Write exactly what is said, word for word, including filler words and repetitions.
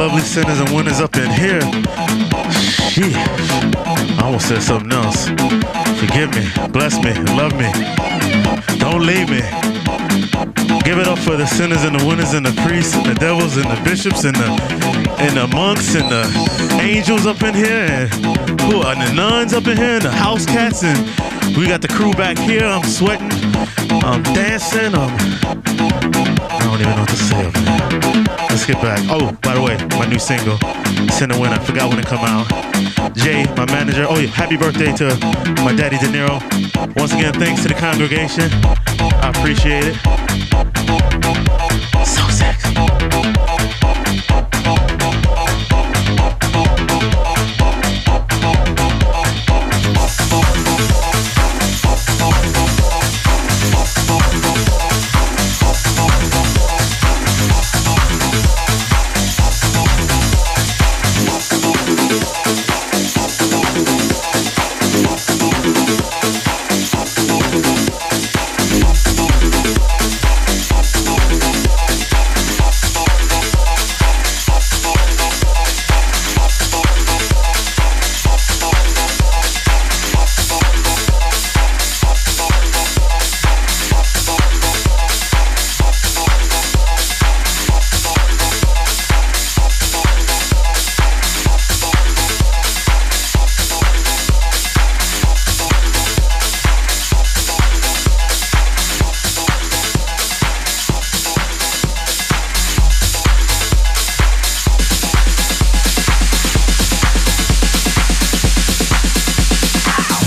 lovely sinners and winners up in here. Shit. I almost said something else. Forgive me, bless me, love me. Don't leave me. Give it up for the sinners and the winners and the priests and the devils and the bishops and the and the monks and the angels up in here and who and the nuns up in here and the house cats, and we got the crew back here. I'm sweating. I'm dancing. Um, I don't even know what to say up here. Let's get back. Oh, by the way, my new single, Sinner Win. I forgot when it come out. Jay, my manager. Oh yeah, happy birthday to my daddy De Niro. Once again, thanks to the congregation. I appreciate it. So sexy.